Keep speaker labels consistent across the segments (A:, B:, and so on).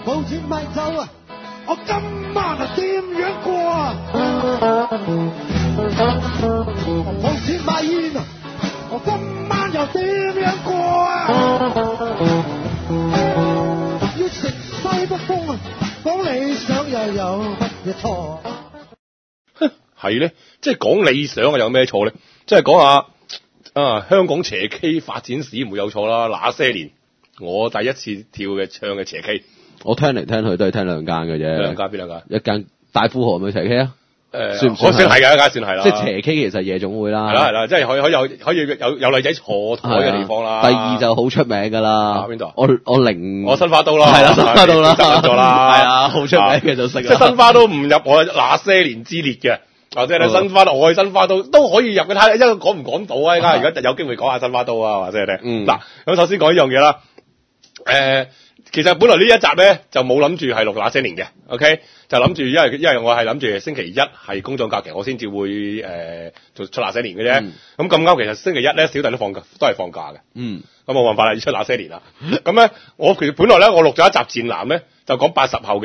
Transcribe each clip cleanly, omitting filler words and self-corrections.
A: 冇錢買酒啊！我今晚啊點樣過啊？冇錢買煙啊！我今晚又點樣過啊？要食西北風啊！講理想又有乜嘢錯？
B: 係咧，即係講理想啊，有咩錯咧？即係講下香港斜 K 發展史唔會有錯啦。那些年我第一次跳嘅唱嘅斜 K，
C: 我聽嚟聽去都係聽兩間嘅啫。
B: 兩間邊兩間？
C: 一間大富豪咪斜 K 啊？算唔
B: 算係㗎？一間算係啦。
C: 即係斜 K 其實夜總會啦。
B: 係啦，即係可以有女仔坐台嘅地方啦。
C: 第二就好出名㗎啦。
B: 邊度？
C: 我
B: 新花都啦。
C: 係啦，新花都啦。
B: 執咗啦。
C: 係啊，好出名嘅就識啦。
B: 即係新花都唔入我那些年之列嘅。或者你新花都，我去新花都可以入嘅，睇因為講唔講到啊？而家有機會講下新花都啊，或者你嗱咁首先講一樣嘢啦。其實本來呢一集咧就冇諗住係錄那些年嘅 ，OK， 就諗住因為我係諗住星期一係公眾假期，我先至會做出那些年嘅啫。咁咁啱，其實星期一咧小弟都係放假嘅。咁冇辦法啦，要出那些年啦。咁咧我其實本來咧我錄咗一集戰男咧。就講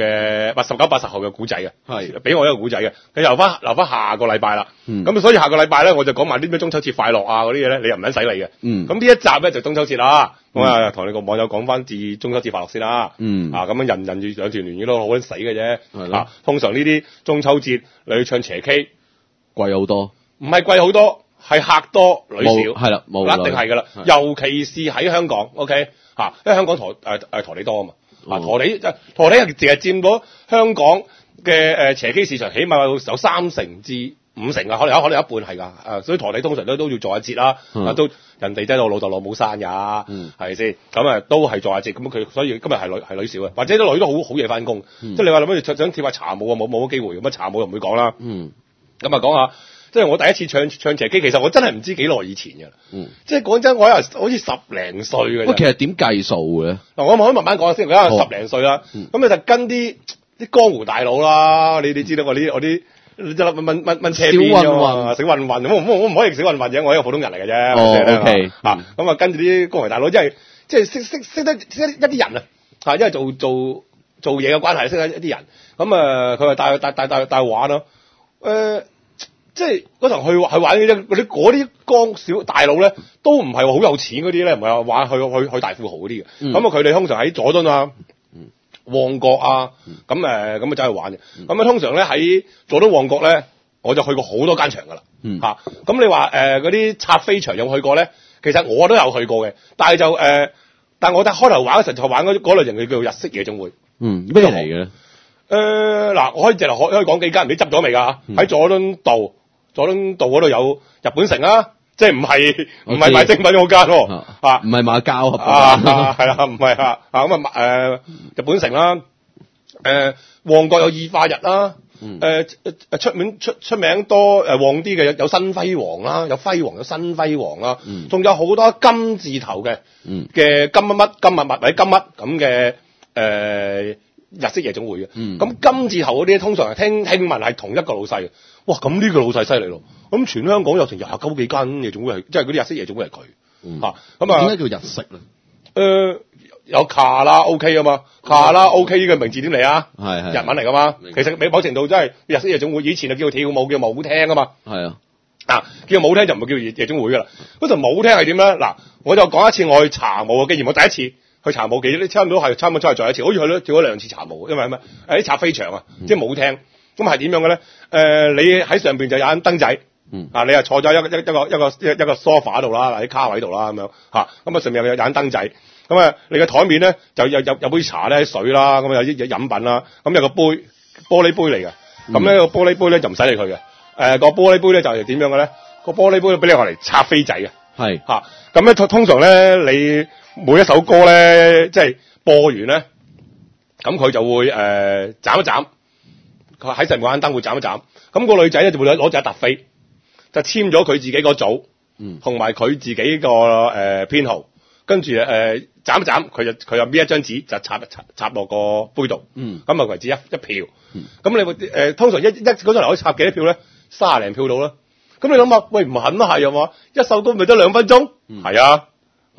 B: 89、80後嘅古仔嘅，係俾我一個古仔嘅，佢留翻下個禮拜啦。咁所以下個禮拜咧，我就講埋啲咩中秋節快樂啊嗰啲嘢咧，你又唔撚使理嘅。咁呢一集咧就中秋節啦。咁啊，同你個網友講翻至中秋節快樂先啦。咁樣人與兩團圓都好撚死嘅啫。通常呢啲中秋節你去唱斜 K
C: 貴好多，
B: 唔係貴好多，係客多女少，
C: 係啦，冇
B: 一定係噶啦。尤其是喺香港 ，OK 因為香港陀地多啊嘛。陀地係淨係佔咗香港嘅斜 K 市場，起碼有30%至50%啊，可能有一半係㗎。所以陀地通常都要做下節啦，都人哋即係我老豆老母生㗎，係咪先？咁都係做下節，咁佢所以今日係女少嘅，或者啲女都好夜翻工，即係你話諗住想跳下茶舞啊，冇乜機會，咁茶舞又唔會講啦。咁啊講下。即係我第一次唱斜 K，其實我真係唔知幾耐以前嘅。即係講真，我好似10零歲嘅。
C: 喂，其實點計數嘅？
B: 嗱，我可以慢慢講先。而家10零歲啦，咁你就跟啲江湖大佬啦。你知道我啲問車邊㗎嘛？小混混，我唔可以小混混嘅，我係一個普通人嚟嘅啫。
C: OK。
B: 咁啊跟住啲江湖大佬，即係識得一啲人啊，因為做嘢嘅關係，識得一啲人。咁佢話帶我玩咯。即係嗰陣去玩嗰啲江小大佬咧，都唔係話好有錢嗰啲咧，唔係話玩去大富豪嗰啲嘅。咁佢哋通常喺佐敦啊、旺角啊，咁啊走去玩嘅。咁通常咧喺佐敦旺角咧，我就去過好多間場噶啦。咁你話嗰啲拆飛場有冇去過咧？其實我都有去過嘅，但係就但我開頭玩嗰陣就玩嗰類型嘅叫做日式夜總會。
C: 咩嚟嘅咧？
B: 嗱，我可以講幾間，唔知執咗未㗎？喺佐敦道嗰度有日本城啦，即係唔係賣精品嗰間喎，唔
C: 係馬交
B: 係啦，唔係咁日本城啦，旺角有義化日啦，出名多旺啲嘅有新輝煌啦，有新輝煌啦，仲有好多金字頭嘅金乜或者金乜咁嘅日式夜總會嘅，咁金字頭嗰啲通常係聽聞係同一個老細嘅，哇！咁呢個老細犀利咯，咁全香港有成29幾間夜總會係，即係嗰啲日式夜總會係佢，咁啊點解叫日式咧？有卡拉 OK 啊嘛，卡拉 OK 呢個名字點嚟啊？係日文嚟噶嘛，其實某程度真係日式夜總會，以前就叫跳舞叫舞廳啊嘛，係叫舞廳就唔係叫夜總會噶啦，嗰陣舞廳係點咧？嗱，我就講一次我去茶舞嘅經驗，我第一次。去茶舞，其實你差唔多係出嚟再一次，好似去咗2次茶舞，因為咩？啲拆飛場啊，即係舞廳，咁係點樣嘅咧？你喺上邊就有盞燈仔，你係坐咗一個 sofa 度啦，喺卡位度啦咁樣，咁啊上面有盞燈仔，咁你嘅台面咧就有杯茶咧、水啦，咁有啲飲品啦，咁有個杯玻璃杯嚟嘅，咁呢個玻璃杯咧就唔使理佢嘅，個玻璃杯咧就係點樣嘅咧？個玻璃杯俾你攞嚟拆飛仔嘅，係咁咧通常咧你。每一首歌咧，即係播完咧，咁佢就會斬一斬，佢喺上面嗰盞燈會斬一斬，咁個女仔咧就會攞住一沓飛，就簽咗佢自己個組，同埋佢自己個編號，跟住斬一斬，佢就搣一張紙就插落個杯度，咁啊為止一票，咁你會通常一嗰陣嚟可以插幾多票咧？30零票到啦，咁你諗下，喂唔肯係啊嘛？一首歌咪得2分鐘，係啊。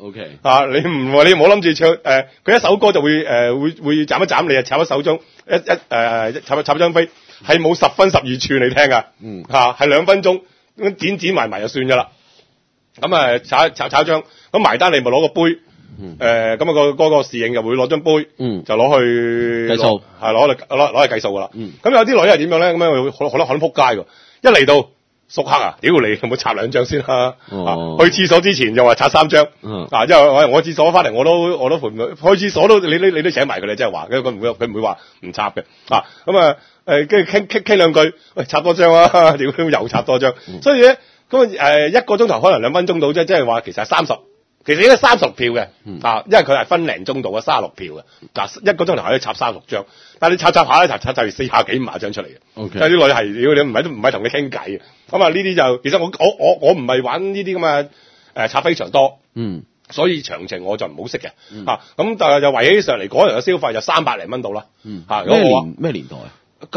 C: OK，
B: 你唔好諗住唱佢一首歌就會斬一斬你啊，插一手鐘插一張飛，係冇10分12寸你聽噶，係2分鐘咁剪埋就算噶啦。咁炒一張，咁埋單你咪攞個杯，咁嗰個侍應就會攞張杯，就攞去
C: 計數，
B: 係攞嚟計數噶啦。咁有啲女係點樣咧？咁樣可能撲街㗎，一嚟到熟客啊，屌你，有冇插2張先啦？去廁所之前又話插3張，因為我廁所翻嚟我都陪去廁所都你都請埋佢哋，即係話佢唔會話唔插嘅，跟住傾兩句，喂插多張啊，屌又插多張，所以咧咁1個鐘頭可能2分鐘到啫，即係話其實係30，其實應該30票嘅，因為佢係分零鐘度嘅36票嘅，1個鐘頭可以插36張，但係你插下咧，插就40幾50張出嚟嘅，即係啲女係屌你唔係同你傾偈嘅，咁啊呢啲就其實我唔係玩呢啲咁嘅插飛場多，所以詳情我就唔好識嘅，咁但係就圍起上嚟嗰日嘅消費就300零蚊到啦，
C: 咩年代啊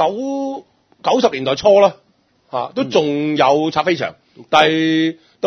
B: ？90年代初啦，都仲有插飛場，但係到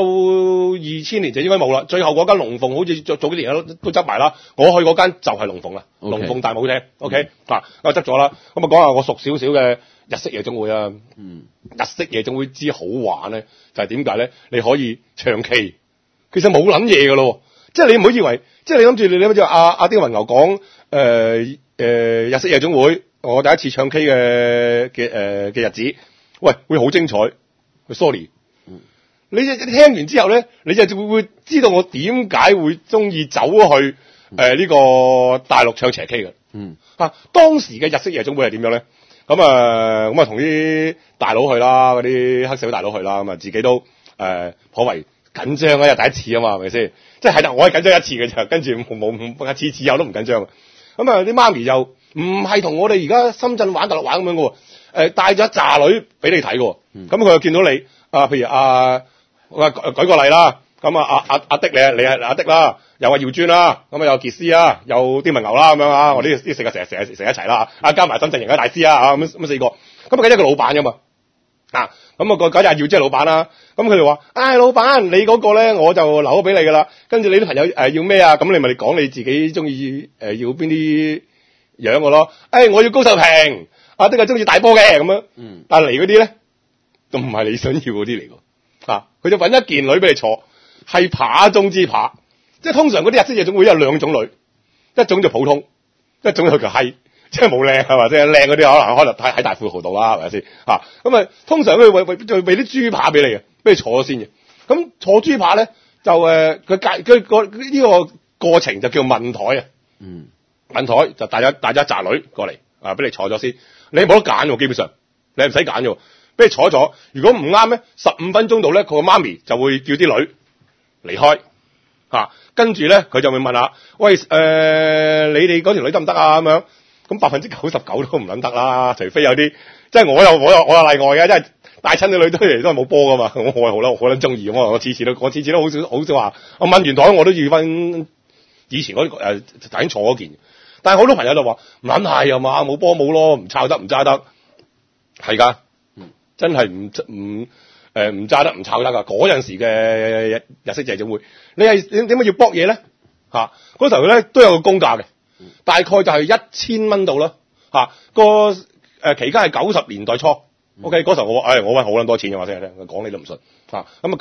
B: 2000年就應該冇啦。最後嗰間龍鳳好似早幾年都執埋啦。我去嗰間就係龍鳳啦，龍鳳大舞廳 ，OK 我執咗啦。咁講下我熟少少嘅日式夜總會啊。日式夜總會之好玩咧，就係點解咧？你可以長期，其實冇諗嘢噶咯，即係你唔好以為，即係你諗住你諗住阿丁雲牛講日式夜總會。我第一次唱 K 嘅日子，喂，會好精彩。sorry，你聽完之後咧，你就會知道我點解會中意走去呢個大陸唱斜 K 嘅。當時嘅日式夜總會係點樣咧？咁同啲大佬去啦，嗰啲黑社會大佬去啦，咁自己都頗為緊張啊，因為第一次啊嘛，係咪先？即係我係緊張一次嘅啫，跟住冇次次有都唔緊張。啲媽咪又唔係同我哋而家深圳玩大陸玩咁樣嘅喎，帶咗一紮女俾你睇嘅喎，咁佢又見到你譬如舉個例啦，咁阿的你係阿的啦，又話耀尊啦，咁有傑斯啊，有丁文牛啦咁樣我呢4個成日一齊啦，加埋深圳營嘅大師咁4個，咁記得個老闆㗎嘛，嗰日耀尊係老闆啦，咁佢哋話，老闆你嗰個咧我就留咗俾你噶啦，跟住你啲朋友要咩啊？咁你咪講你自己中意要邊啲樣嘅咯，我要高秀平，的係中意大波嘅咁樣，但係嚟嗰啲咧都唔係你想要嗰啲嚟㗎，佢就揾一件女俾你坐，係扒中之扒，即係通常嗰啲日式夜總會有2種女，一種就普通，一種就閪。即係冇靚係嘛，即係靚嗰啲可能喺大富豪度啦，係咪先？咁通常佢會俾啲豬扒俾你嘅，俾你坐咗先嘅。咁坐豬扒咧就佢呢個過程就叫問台啊。問台就帶咗一紮女過嚟俾你坐咗先。你冇得揀喎，基本上你係唔使揀嘅，俾你坐咗。如果唔啱咧，15分鐘度咧，佢個媽咪就會叫啲女離開。跟住咧佢就會問下，喂你哋嗰條女得唔得啊？咁樣。咁99%都唔撚得啦，除非有啲，即係我有例外嘅，即係帶親啲女都嚟都係冇波噶嘛，我係好撚中意，我次次都好少話，我問完台我都要翻以前嗰啲頭先坐嗰件，但係好多朋友就話唔撚係啊嘛，冇波冇咯，唔抄得唔揸得，係㗎，真係唔揸得唔抄得㗎，嗰陣時嘅日式夜總會，你點解要搏嘢咧？嗰時候咧都有個公價嘅。大概就係1000蚊度啦，期間係90年代初 ，OK 嗰時候我搵好撚多錢嘅話，聽講你都唔信，咁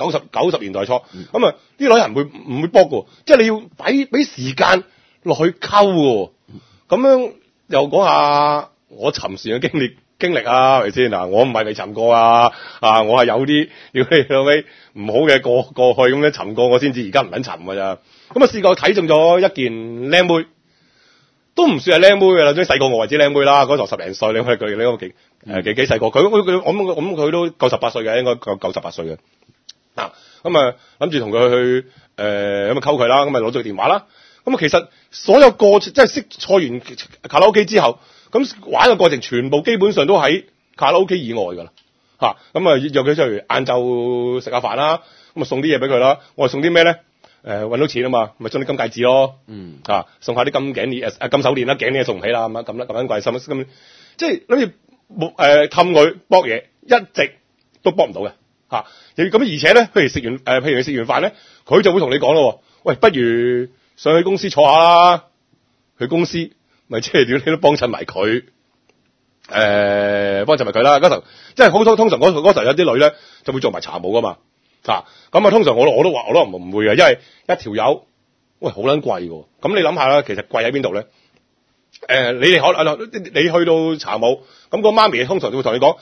B: 90年代初，咁啲女人唔會搏嘅，即係你要俾時間落去溝嘅，咁樣又講下我尋船嘅經歷啊，係咪先？我唔係未尋過我係有啲要尾唔好嘅過去咁樣尋過，我先至而家唔撚尋㗎咋，咁試過睇中咗一件靚妹。都唔算係靚妹嘅啦，即係細過我為之靚妹啦。嗰時候10零歲，你睇佢呢個幾細個，佢都夠18歲嘅，應該夠18歲嘅。諗住同佢去咁溝佢啦，咁攞咗佢電話啦。咁其實所有過程即係識坐完卡拉 OK 之後，咁玩嘅過程全部基本上都喺卡拉 OK 以外㗎啦。約佢出嚟晏晝食下飯啦，咁送啲嘢俾佢啦。我係送啲咩咧？搵到錢啊嘛，咪送啲金戒指咯，送下啲金頸鏈金手鏈啦，頸鏈送唔起啦，咁樣貴心咁，即係諗住氹佢搏嘢，一直都搏唔到嘅，咁而且咧，譬如你食完飯咧，佢就會同你講咯， 喂，不如上去公司坐下啦。去公司咪即係屌你都幫襯埋佢，幫襯埋佢啦。嗰時候即係好多通常嗰時候有啲女咧就會做埋茶務噶嘛。咁啊通常我都話唔會嘅，因為一條友喂好撚貴喎。咁你諗下啦，其實貴喺邊度咧？你哋你去到茶務，咁個媽咪通常就會同你講，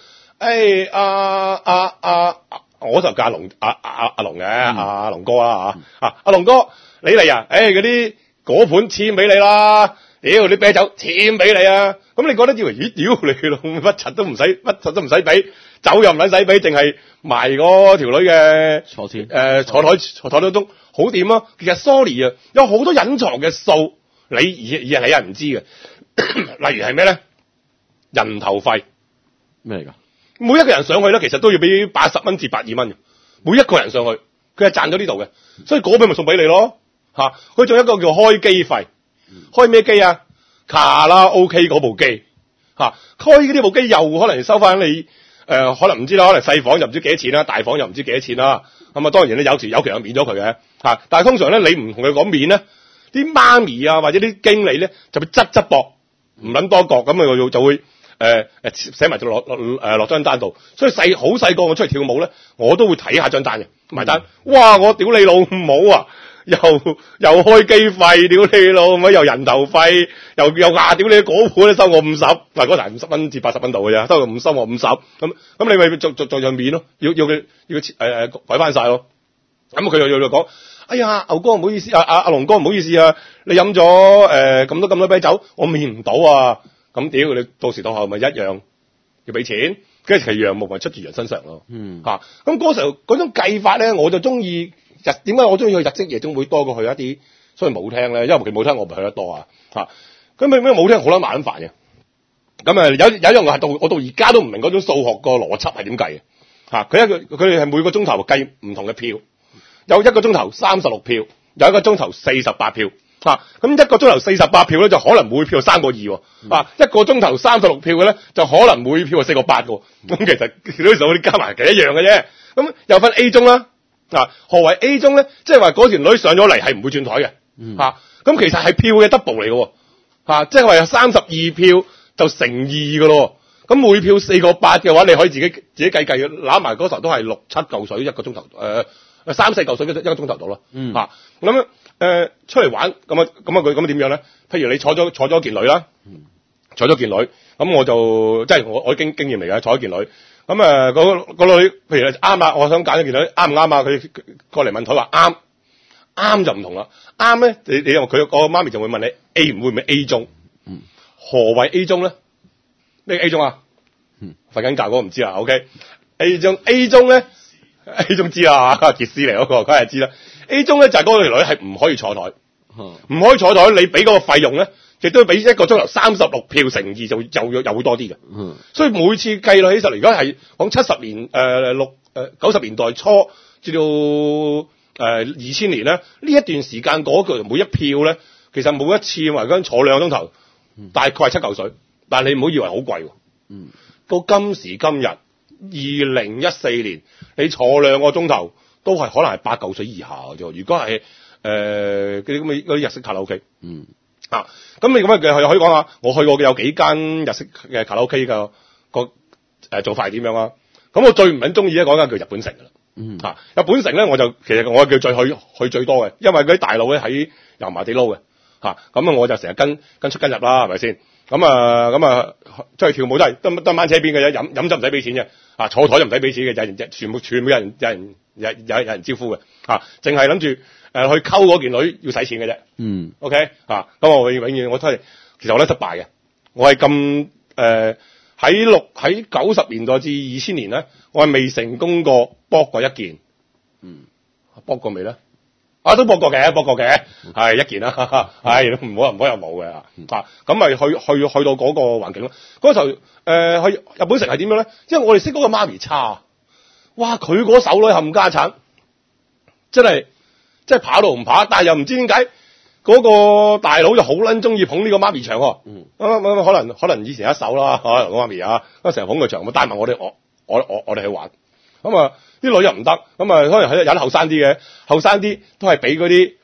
B: 我就嫁龍阿龍嘅，阿龍哥啦阿龍哥你嚟啊！嗰啲果盤簽俾你啦，屌啲啤酒簽俾你啊！咁你覺得以為屌你老乜柒都唔使俾，酒又唔撚使俾，淨係埋嗰條女嘅
C: 坐錢
B: 坐台中好掂啊！其實 sorry 啊，有好多隱藏嘅數，你係唔知嘅，例如係咩咧？人頭費
C: 咩嚟㗎？
B: 每一個人上去咧，其實都要俾80蚊至82蚊嘅，每一個人上去，佢係賺咗呢度嘅，所以嗰筆咪送俾你咯。佢仲有一個叫開機費，開咩機啊？卡拉 OK 嗰部機，開呢部機又可能收翻你，可能唔知啦，可能細房又唔知幾多錢啦，大房又唔知幾多錢啦。咁啊，當然咧有期免咗佢嘅，但係通常咧你唔同佢講免咧，啲媽咪啊或者啲經理咧就會側膊，唔撚多角，咁啊就會寫埋落張單度。所以好細個我出嚟跳舞咧，我都會睇下張單嘅埋單。哇！我屌你老母啊！又開機費，屌你老母，又人頭費，又屌你嗰盤咧收我50，嗱嗰台50蚊至80蚊度嘅啫，收我50，咁你咪做樣面咯，要佢改翻晒咯。咁佢又講，哎呀牛哥唔好意思，阿龍哥唔好意思啊，你飲咗咁多啤酒，我面唔到啊。咁屌你到時到後咪一樣要俾錢，跟住其實羊毛咪出住人身上咯。咁嗰時候嗰種計法咧，我就中意。點解我中意去日式夜總會多過去一啲所謂舞廳咧？因為佢舞廳我唔係去得多啊。咁咩舞廳好撚麻煩嘅。咁有一樣我到而家都唔明嗰種數學個邏輯係點計嘅。佢哋係每個鐘頭計唔同嘅票，有一個鐘頭36票，有一個鐘頭48票。咁一個鐘頭48票咧就可能每票3個2喎。一個鐘頭36票嘅咧就可能每票係4個8喎。咁其實嗰啲數啲加埋係一樣嘅啫。咁又分 A 鐘啦。何謂 A 鐘咧？即係話嗰條女上咗嚟係唔會轉台嘅。咁其實係票嘅 double 嚟嘅。即係話有32票就乘2嘅咯。咁每票4個8嘅話，你可以自己計攬埋嗰時候都係6、7嚿水一個鐘頭，3、4嚿水一個鐘頭到咯。咁出嚟玩咁點樣咧？譬如你坐咗件女啦，坐咗件女，咁我就即係我經驗嚟嘅，坐咗件女。咁個女，譬如啱啦，我想揀一件女，啱唔啱啊？佢過嚟問台話啱，啱就唔同啦。啱咧，你又佢個媽咪就會問你 A 唔會唔會 A 鐘？何謂 A 鐘咧？咩 A 鐘啊？瞓緊覺嗰個唔知啊。OK，A 鐘咧，A 鐘知啊，傑斯嚟嗰個，梗係知啦。A 鐘咧就係嗰條女係唔可以坐台，唔可以坐台，你俾嗰個費用咧。亦都俾一個鐘頭36票乘2就又會多啲嘅。所以每次計落起上嚟，如果係講70年90年代初至到2000年咧，呢一段時間嗰個每一票咧，其實每一次話嗰陣坐2個鐘頭，大概係7嚿水。但係你唔好以為好貴喎。到今時今日2014年，你坐2個鐘頭都係可能係8嚿水以下嘅啫。如果係嗰啲日式卡拉 OK。咁你咁樣可以講下，我去過嘅有幾間日式嘅卡拉 OK 嘅做法係點樣啊？咁我最唔撚中意咧講緊叫日本城㗎啦。日本城咧其實我叫去最多嘅，因為嗰啲大佬咧喺油麻地撈嘅。咁我就成日跟出跟入啦，係咪先？咁出去跳舞都係得班車邊嘅啫，飲就唔使俾錢嘅。坐台就唔使俾錢嘅，全部有人招呼嘅。淨係諗住去溝嗰件女要使錢嘅啫。OK 咁我永遠我都係，其實我都失敗嘅。我係咁喺90年代至2000年咧，我係未成功過搏過一件。搏過未咧？都搏過嘅，係一件啦。唔好又冇嘅。咁咪去到嗰個環境咯。嗰時候去日本城係點樣咧？因為我哋識嗰個媽咪叉，哇！佢嗰手女冚家產，真係跑到唔跑，但係又唔知點解嗰個大佬就好撚中意捧呢個媽咪場。可能以前一手啦，可能個媽咪成日捧佢場，帶埋我哋去玩。啲女又唔得，可能有啲後生啲嘅，後生啲都係俾嗰啲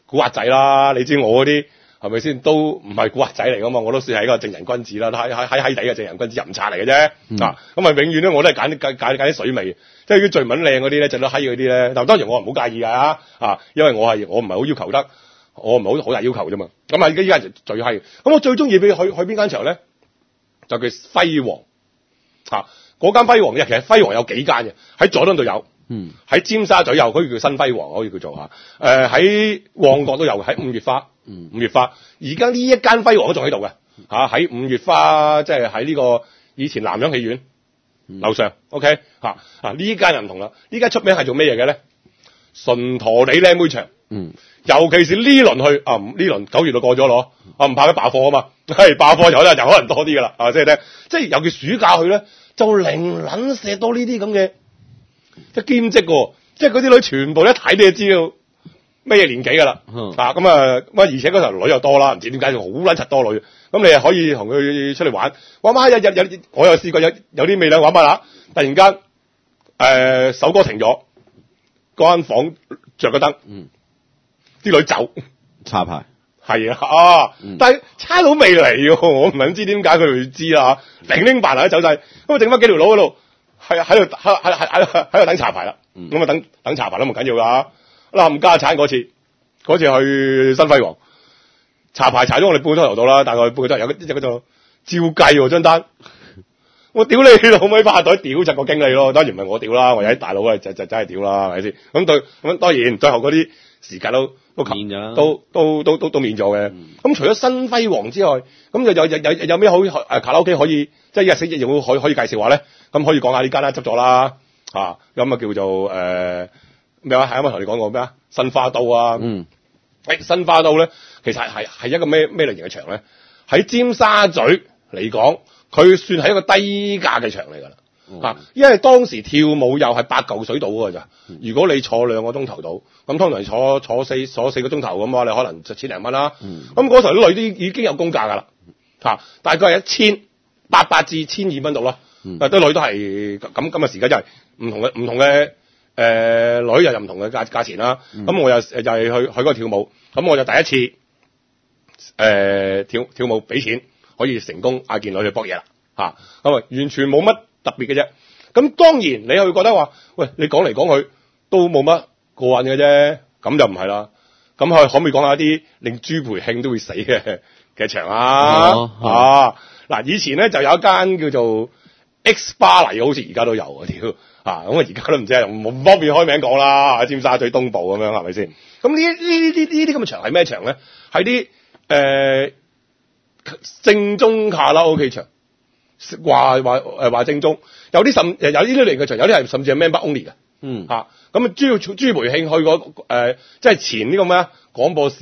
B: 古惑仔啦，你知我嗰啲係咪先都唔係古惑仔嚟噶嘛？我都算係一個正人君子啦，閪地嘅正人君子淫賊嚟嘅啫。咁啊永遠咧我都係揀啲水味，即係啲最文靚嗰啲咧，整到閪嗰啲咧。但當然我唔好介意㗎因為我唔係好要求得，我唔係好大要求啫嘛。咁啊依家就最閪。咁我最中意俾去邊間場咧，就叫輝煌嗰間輝煌嘅，其實輝煌有幾間嘅，喺佐敦度有。喺尖沙咀有，嗰個叫新輝煌，可以叫做喺旺角都有，喺五月花，五月花。而家呢一間輝煌都仲喺度嘅，喺五月花，即係喺呢個以前南洋戲院樓上。OK 呢間又唔同啦，呢間出名係做咩嘢嘅咧？純陀地靚妹場。尤其是呢輪去呢輪9月就過咗咯，唔怕佢罷課啊嘛，係罷課有咧就可能多啲噶啦，即係尤其暑假去咧，就零撚射多呢啲咁嘅。即係兼職喎，即係嗰啲女全部一睇你就知道咩年紀㗎啦。而且嗰頭女又多啦，唔知點解好撚柒多女。咁你又可以同佢出嚟玩。玩晚有我又試過有啲美女玩啦，突然間首歌停咗，嗰間房着個燈，啲女走
C: 插牌
B: 係但係差佬未嚟喎，我唔係知點解佢哋會知啦零零白走晒，咁啊整翻幾條佬嗰度。喺度等查牌啦，咁等查牌都唔緊要㗎。冚家產嗰次去新輝煌查牌查咗我哋半個鐘頭到啦，大概半個鐘頭有嗰度照計喎張單，我屌你老味拍袋屌柒個經理咯，當然唔係我屌啦，我有啲大佬就真係屌啦，係咪先？咁當然最後嗰啲時間都免咗，都免咗嘅。咁除咗新輝煌之外，咁有咩好卡拉 OK 可以即係一日4日可以介紹話咧？咁可以講下呢間啦，執咗啦，咁叫做咩話？係啱啱同你講過咩啊？新花都新花都咧，其實係一個咩類型嘅場咧？喺尖沙咀嚟講，佢算係一個低價嘅場嚟㗎啦，因為當時跳舞又係8嚿水到㗎咋。如果你坐2個鐘頭到，咁通常坐4個鐘頭咁話，你可能就千零蚊啦。咁嗰時候啲女都已經有公價㗎啦，大概係1800至1200蚊度啦。啲女都係咁嘅時間，就係唔同嘅女又有唔同嘅價錢啦。咁我又係去嗰個跳舞，咁我就第一次跳舞俾錢可以成功嗌件女去搏嘢啦，咁完全冇乜特別嘅啫。咁當然你又會覺得話，喂，你講嚟講去都冇乜過癮嘅啫，咁就唔係啦。咁可唔可以講下一啲令朱培慶都會死嘅場啊？嗱，以前咧就有一間叫做 X 巴黎，好似而家都有啊，屌咁而家都唔知，唔方便開名講啦。尖沙咀東部咁樣係咪先？咁呢啲咁嘅場係咩場咧？係啲正宗卡拉 OK 場，話正宗，有啲有呢啲類嘅場，有啲係甚至係 member only 嘅。咁朱培慶去過即係前呢個咩啊廣播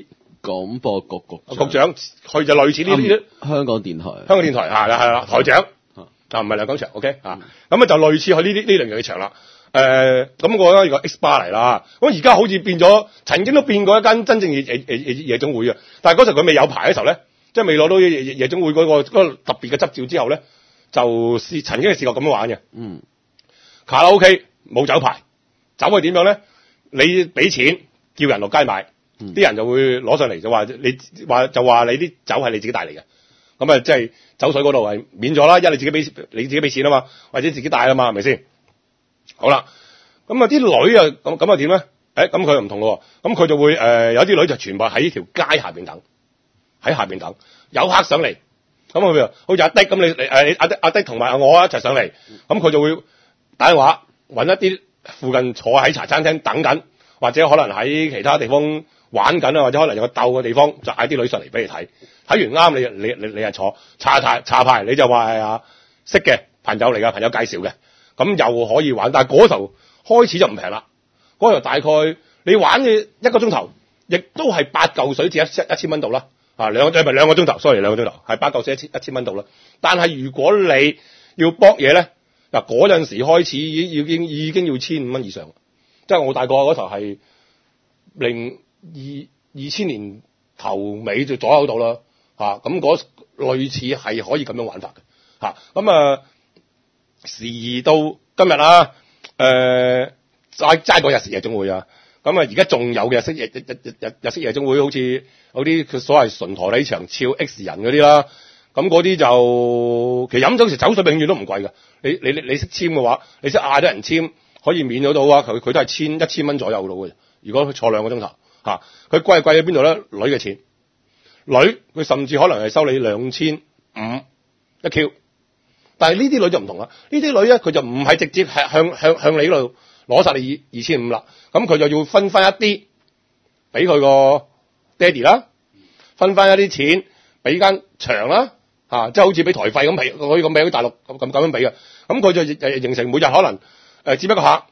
B: 局長，去就類似呢啲
C: 香港電台
B: 係啦台長。唔係兩講場 ，OK 咁就類似去呢類型嘅場啦。咁我覺得如果 X 巴黎啦，咁而家好似變咗，曾經都變過一間真正夜總會嘅。但係嗰時佢未有牌嘅時候咧，即係未攞到夜總會嗰個特別嘅執照之後咧，就曾經係試過咁樣玩嘅。卡拉 OK 冇酒牌，酒係點樣咧？你俾錢叫人落街買，啲人就會攞上嚟就話你啲酒係你自己帶嚟嘅。咁即係酒水嗰度係免咗啦，因為你自己俾錢啊嘛，或者自己帶啊嘛，係咪先？好啦，咁啲女啊咁點咧？咁佢又唔同咯，咁佢就會有啲女就全部喺條街下邊等，有客上嚟，咁佢好似阿的咁，你阿的同埋我一齊上嚟，咁佢就會打電話揾一啲附近坐喺茶餐廳等緊，或者可能喺其他地方玩緊啊，或者可能有個鬥嘅地方，就嗌啲女上嚟俾你睇。睇完啱你係坐查牌，你就話係識嘅朋友嚟㗎，朋友介紹嘅，咁又可以玩。但係嗰頭開始就唔平啦，嗰頭大概你玩嘅1個鐘頭，亦都係8嚿水至1000蚊度啦。兩個鐘頭 ，sorry 2個鐘頭係8嚿水1000蚊度啦。但係如果你要搏嘢咧，嗱嗰陣時開始已經要1500蚊以上，即係我大概嗰頭係2000年頭尾就左右到啦。咁嗰類似係可以咁樣玩法嘅，咁時到今日啦，齋嗰日時夜總會啊， 咁啊，而家仲有嘅日式夜總會，好似有啲佢所謂純陀里場超 X 人嗰啲啦。咁嗰啲就其實飲酒時酒水永遠都唔貴㗎。你識簽嘅話，你識嗌啲人簽，可以免咗到啊。佢都係1000蚊左右到嘅。如果佢坐2個鐘頭嚇，佢貴喺邊度咧？女嘅錢，女佢甚至可能係收你2500一 Q。但係呢啲女就唔同啦，呢啲女咧佢就唔係直接係向你度攞晒你2500啦，咁佢就要分翻一啲俾佢個爹哋啦，分翻一啲錢俾間場啦，即係好似俾台費咁俾，可以咁俾大陸咁樣俾嘅，咁佢就形成每日可能接一個客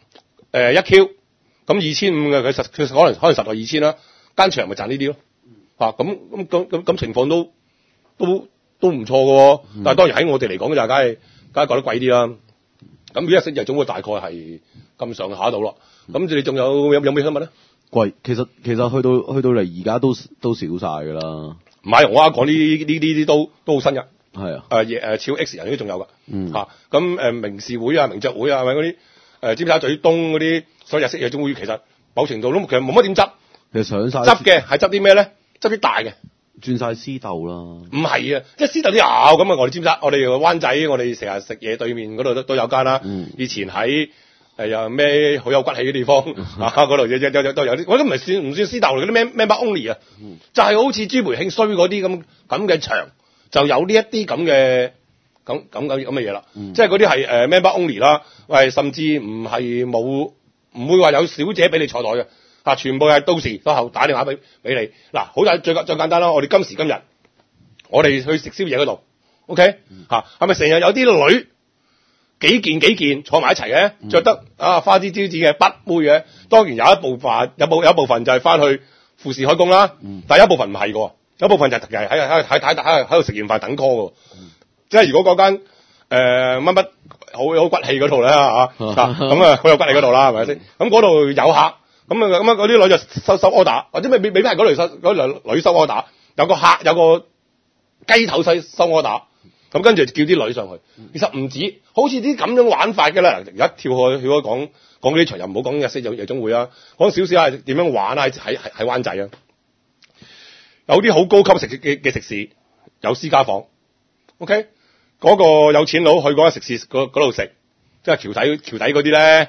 B: 1 Q， 咁2500嘅佢可能實在2000啦，間場咪賺呢啲咯，咁情況都唔錯嘅，但係當然喺我哋嚟講就梗係覺得貴啲啦。咁日式夜總會大概係咁上下到啦。咁你仲有咩新聞咧？
C: 貴，其實去到嚟而家都少晒㗎啦。
B: 唔係，我啱講呢啲都好新嘅。
C: 係啊。
B: 超 X 人嗰啲仲有㗎。咁明事會啊、明爵會啊，或者嗰啲尖沙咀東嗰啲所謂日式夜總會，其實某程度都其實冇乜點執。
C: 其實上晒
B: 執嘅係執啲咩咧？執啲大嘅。
C: 轉晒私竇啦，
B: 唔係啊，即係私竇啲有咁啊！我哋尖沙，我哋灣仔，我哋成日食嘢對面嗰度都有間啦。以前喺又咩好有骨氣嘅地方嗰度都有啲，我都唔算私竇嚟，嗰啲咩 member only 啊，就係好似朱培慶衰嗰啲咁嘅場，就有呢一啲咁嘅嘢啦。即係嗰啲係member only 啦，甚至唔會話有小姐俾你坐台嘅。全部係到時到後打電話俾你。嗱，好在最簡單啦。我哋今時今日，我哋去食宵夜嗰度 ，OK 係咪成日有啲女幾件坐埋一齊嘅，着得花枝招展嘅筆妹嘅？當然有一部分就係翻去富士開工啦，但係有一部分唔係嘅，有一部分就係喺度食完飯等 call 嘅。即係如果嗰間乜好有骨氣嗰度咧咁好有骨氣嗰度啦，係咪先？咁嗰度有客。咁嗰啲女就收 order， 或者未必係嗰女收 order， 有個客有個雞頭收 order， 咁跟住叫啲女上去。其實唔止，好似啲咁樣玩法嘅啦。而家跳去講嗰啲場，又唔好講日式夜總會啊，講少少係點樣玩啊？喺灣仔啊，有啲好高級嘅食肆，有私家房。OK， 嗰個有錢佬去嗰間食肆嗰度食。即係橋底嗰啲咧，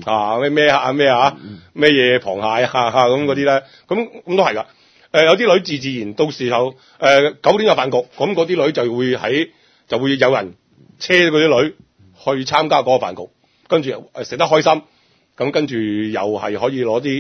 B: 咩嘢螃蟹咁嗰啲咧，咁都係噶。有啲女自然到時候9點有飯局，咁嗰啲女就會有人車嗰啲女去參加嗰個飯局，跟住食得開心，咁跟住又係可以攞啲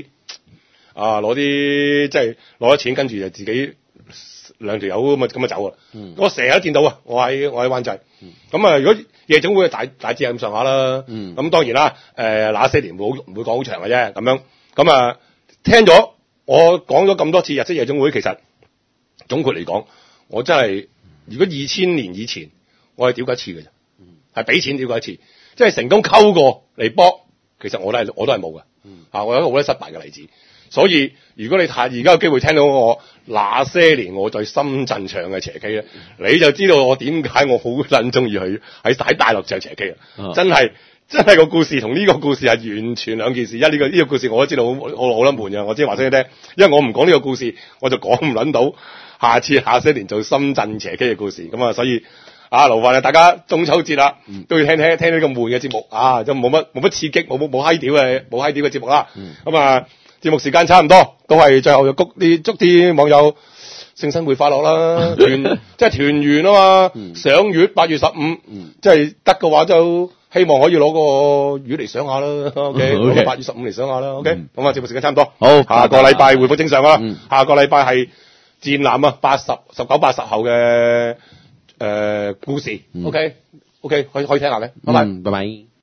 B: 即係攞咗錢，跟住就自己2條友咁走啊！我成日都見到啊！我喺灣仔，咁如果夜總會大致係咁上下啦。咁當然啦，那些年唔會講好長嘅啫。咁樣咁聽咗我講咗咁多次日式夜總會，其實總括嚟講，我真係如果2000年以前，我係屌過一次嘅啫，係俾錢屌過一次，即係成功溝過嚟搏，其實我都係冇嘅。我有一個好多失敗嘅例子。所以如果你而家有機會聽到我那些年我在深圳唱嘅斜 K 咧，你就知道我點解我好撚中意去喺大陸唱斜 K 啊！真係個故事同呢個故事係完全兩件事。因為呢個故事我都知道好撚悶嘅，我只係話聲你聽，因為我唔講呢個故事，我就講唔撚到下次那些年做深圳斜 K 嘅故事。咁所以勞煩大家中秋節啦，都要聽呢個悶嘅節目就冇乜刺激，冇閪屌嘅節目啦。節目時間差唔多，都係最後就祝啲網友聖新會快樂啦，即係團圓啊嘛！賞月8月15，即係得嘅話就希望可以攞個月嚟賞下啦。OK， 攞個8月15嚟賞下啦。OK，咁節目時間差唔多，好，下個禮拜回復正常啦。下個禮拜係戰艦19、80後嘅故事。OK，可以聽下嘅，拜拜。